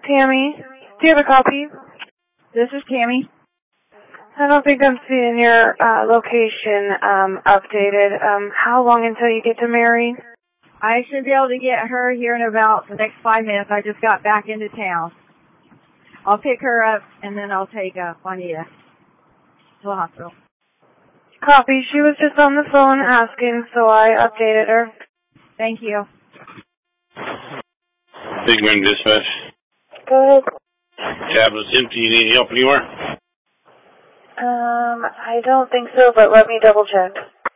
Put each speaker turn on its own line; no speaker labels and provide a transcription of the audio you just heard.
Tammy. Do you have a copy?
This is Tammy.
I don't think I'm seeing your location updated. How long until you get to Mary?
I should be able to get her here in about the next 5 minutes. I just got back into town. I'll pick her up, and then I'll take Juanita to the hospital.
Copy. She was just on the phone asking, so I updated her.
Thank you.
Big man dispatch.
Go ahead.
Tablet's empty. You need help anywhere?
I don't think so, but let me double check.